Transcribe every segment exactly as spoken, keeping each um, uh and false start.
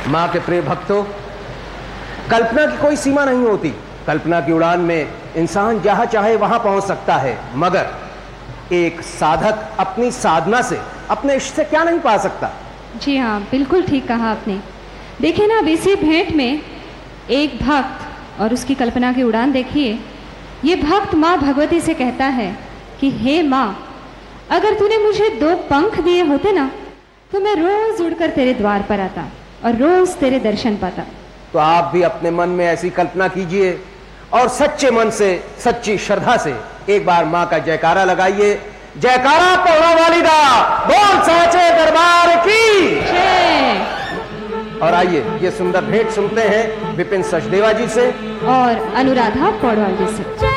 माँ के प्रिय भक्तों, कल्पना की कोई सीमा नहीं होती। कल्पना की उड़ान में इंसान जहां चाहे वहां पहुंच सकता है, मगर एक साधक अपनी साधना से अपने इष्ट से क्या नहीं पा सकता। जी हाँ, बिल्कुल ठीक कहा आपने। देखिए ना, अब इसी भेंट में एक भक्त और उसकी कल्पना की उड़ान देखिए। ये भक्त माँ भगवती से कहता है कि हे माँ, अगर तूने मुझे दो पंख दिए होते ना, तो मैं रोज उड़कर तेरे द्वार पर आता और रोज तेरे दर्शन पाता। तो आप भी अपने मन में ऐसी कल्पना कीजिए और सच्चे मन से, सच्ची श्रद्धा से एक बार माँ का जयकारा लगाइए। जयकारा पौड़ा वाली दा, बोल साचे दरबार की जय। और आइए ये सुंदर भेंट सुनते हैं विपिन सचदेवा जी से और अनुराधा पौडवाल जी से।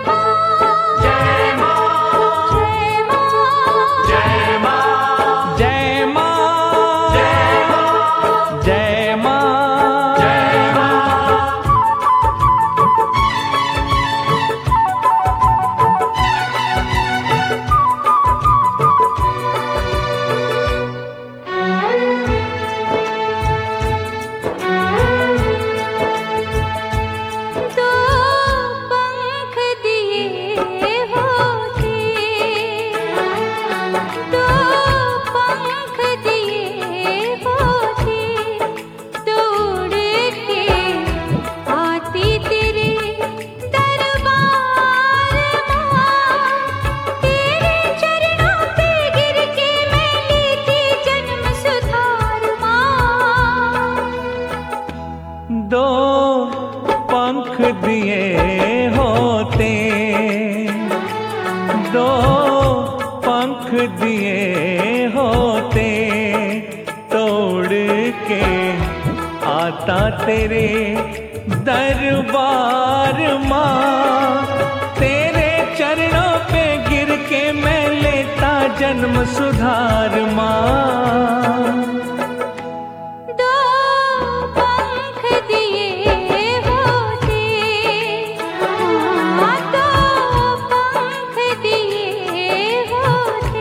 तेरे दरबार माँ, तेरे चरणों पे गिर के मैं लेता जन्म सुधार माँ। दो पंख दिए होते, हाँ दो पंख दिए होते।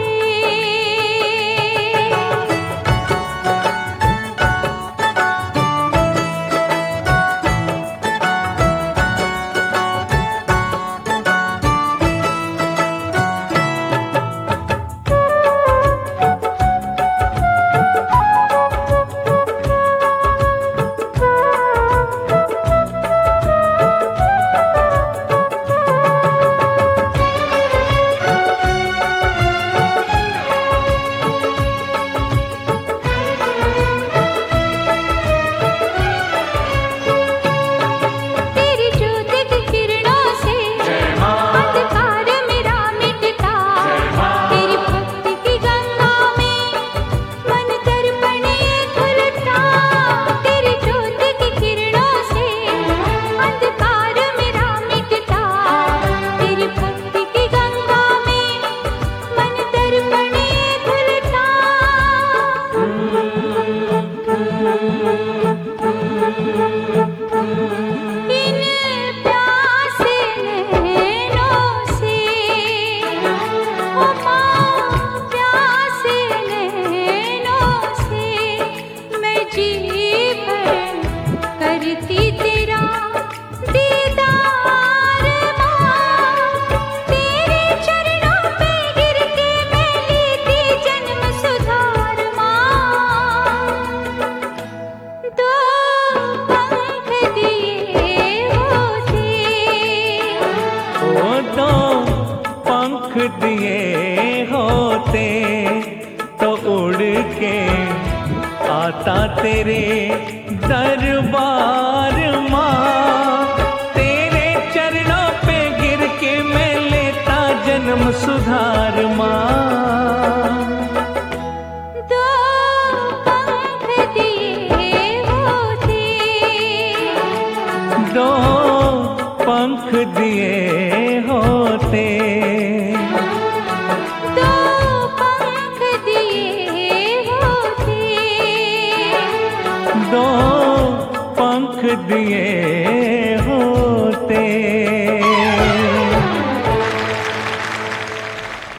दिए होते तो उड़ के आता तेरे दरबार माँ, तेरे चरणों पे गिर के मैं लेता जन्म सुधार माँ। दो पंख दिए होते, दो पंख दिए होते, दो पंख दिए